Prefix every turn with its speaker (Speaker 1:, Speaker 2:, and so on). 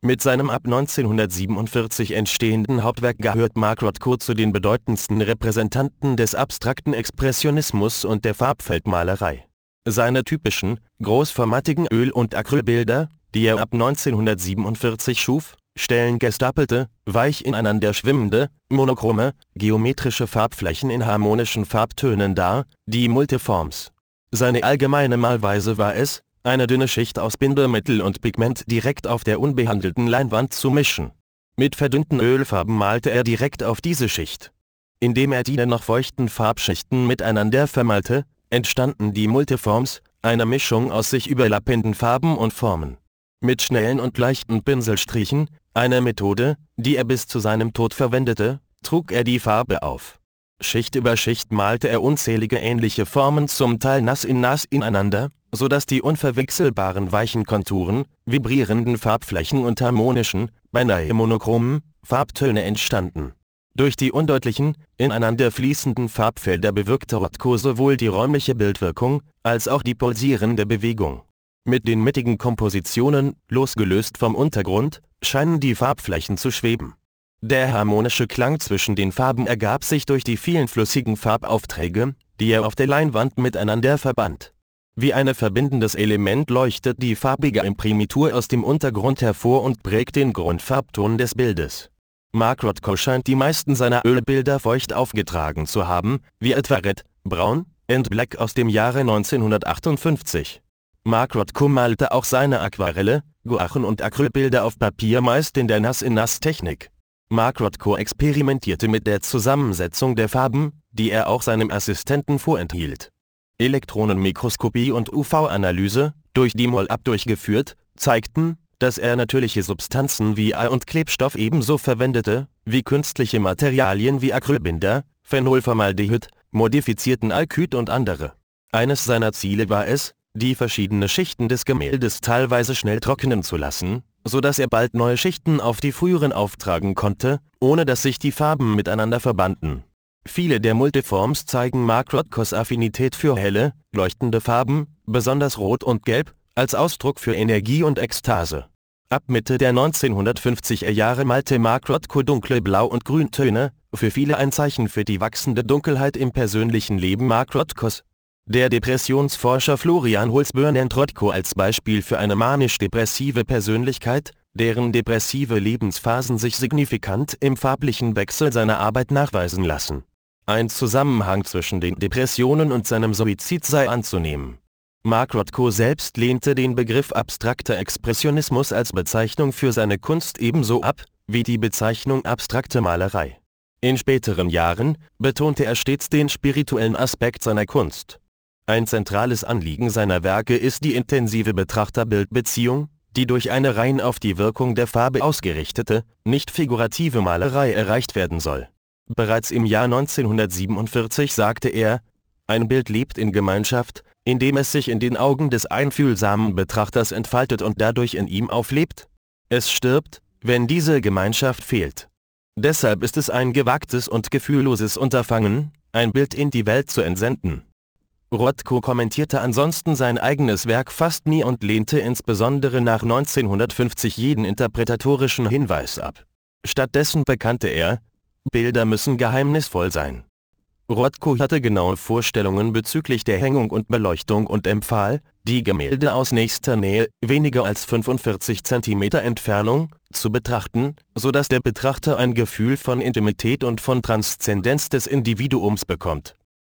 Speaker 1: Mit seinem ab 1947 entstehenden Hauptwerk gehört Mark Rothko zu den bedeutendsten Repräsentanten des abstrakten Expressionismus und der Farbfeldmalerei. Seine typischen, großformatigen Öl- und Acrylbilder, die er ab 1947 schuf, stellen gestapelte, weich ineinander schwimmende, monochrome, geometrische Farbflächen in harmonischen Farbtönen dar, die Multiforms. Seine allgemeine Malweise war es, eine dünne Schicht aus Bindemittel und Pigment direkt auf der unbehandelten Leinwand zu mischen. Mit verdünnten Ölfarben malte er direkt auf diese Schicht. Indem er die noch feuchten Farbschichten miteinander vermalte, entstanden die Multiforms, eine Mischung aus sich überlappenden Farben und Formen. Mit schnellen und leichten Pinselstrichen, eine Methode, die er bis zu seinem Tod verwendete, trug er die Farbe auf. Schicht über Schicht malte er unzählige ähnliche Formen zum Teil nass ineinander, sodass die unverwechselbaren weichen Konturen, vibrierenden Farbflächen und harmonischen, beinahe monochromen, Farbtöne entstanden. Durch die undeutlichen, ineinander fließenden Farbfelder bewirkte Rothko sowohl die räumliche Bildwirkung, als auch die pulsierende Bewegung. Mit den mittigen Kompositionen, losgelöst vom Untergrund, scheinen die Farbflächen zu schweben. Der harmonische Klang zwischen den Farben ergab sich durch die vielen flüssigen Farbaufträge, die er auf der Leinwand miteinander verband. Wie ein verbindendes Element leuchtet die farbige Imprimatur aus dem Untergrund hervor und prägt den Grundfarbton des Bildes. Mark Rothko scheint die meisten seiner Ölbilder feucht aufgetragen zu haben, wie etwa Red, Brown and Black aus dem Jahre 1958. Mark Rothko malte auch seine Aquarelle, Gouachen und Acrylbilder auf Papier meist in der Nass-in-Nass-Technik. Mark Rothko experimentierte mit der Zusammensetzung der Farben, die er auch seinem Assistenten vorenthielt. Elektronenmikroskopie und UV-Analyse, durch die Moll-Up durchgeführt, zeigten, dass er natürliche Substanzen wie Ei und Klebstoff ebenso verwendete, wie künstliche Materialien wie Acrylbinder, Phenolformaldehyd, modifizierten Alkyd und andere. Eines seiner Ziele war es, die verschiedenen Schichten des Gemäldes teilweise schnell trocknen zu lassen, so dass er bald neue Schichten auf die früheren auftragen konnte, ohne dass sich die Farben miteinander verbanden. Viele der Multiforms zeigen Mark Rothkos Affinität für helle, leuchtende Farben, besonders Rot und Gelb, als Ausdruck für Energie und Ekstase. Ab Mitte der 1950er Jahre malte Mark Rothko dunkle Blau- und Grüntöne, für viele ein Zeichen für die wachsende Dunkelheit im persönlichen Leben Mark Rothkos. Der Depressionsforscher Florian Holzböhr nennt Rothko als Beispiel für eine manisch-depressive Persönlichkeit, deren depressive Lebensphasen sich signifikant im farblichen Wechsel seiner Arbeit nachweisen lassen. Ein Zusammenhang zwischen den Depressionen und seinem Suizid sei anzunehmen. Mark Rothko selbst lehnte den Begriff abstrakter Expressionismus als Bezeichnung für seine Kunst ebenso ab, wie die Bezeichnung abstrakte Malerei. In späteren Jahren betonte er stets den spirituellen Aspekt seiner Kunst. Ein zentrales Anliegen seiner Werke ist die intensive Betrachter-Bild-Beziehung, die durch eine rein auf die Wirkung der Farbe ausgerichtete, nicht figurative Malerei erreicht werden soll. Bereits im Jahr 1947 sagte er: Ein Bild lebt in Gemeinschaft, indem es sich in den Augen des einfühlsamen Betrachters entfaltet und dadurch in ihm auflebt. Es stirbt, wenn diese Gemeinschaft fehlt. Deshalb ist es ein gewagtes und gefühlloses Unterfangen, ein Bild in die Welt zu entsenden. Rothko kommentierte ansonsten sein eigenes Werk fast nie und lehnte insbesondere nach 1950 jeden interpretatorischen Hinweis ab. Stattdessen bekannte er: Bilder müssen geheimnisvoll sein. Rothko hatte genaue Vorstellungen bezüglich der Hängung und Beleuchtung und empfahl, die Gemälde aus nächster Nähe, weniger als 45 cm Entfernung, zu betrachten, sodass der Betrachter ein Gefühl von Intimität und von Transzendenz des Individuums bekommt.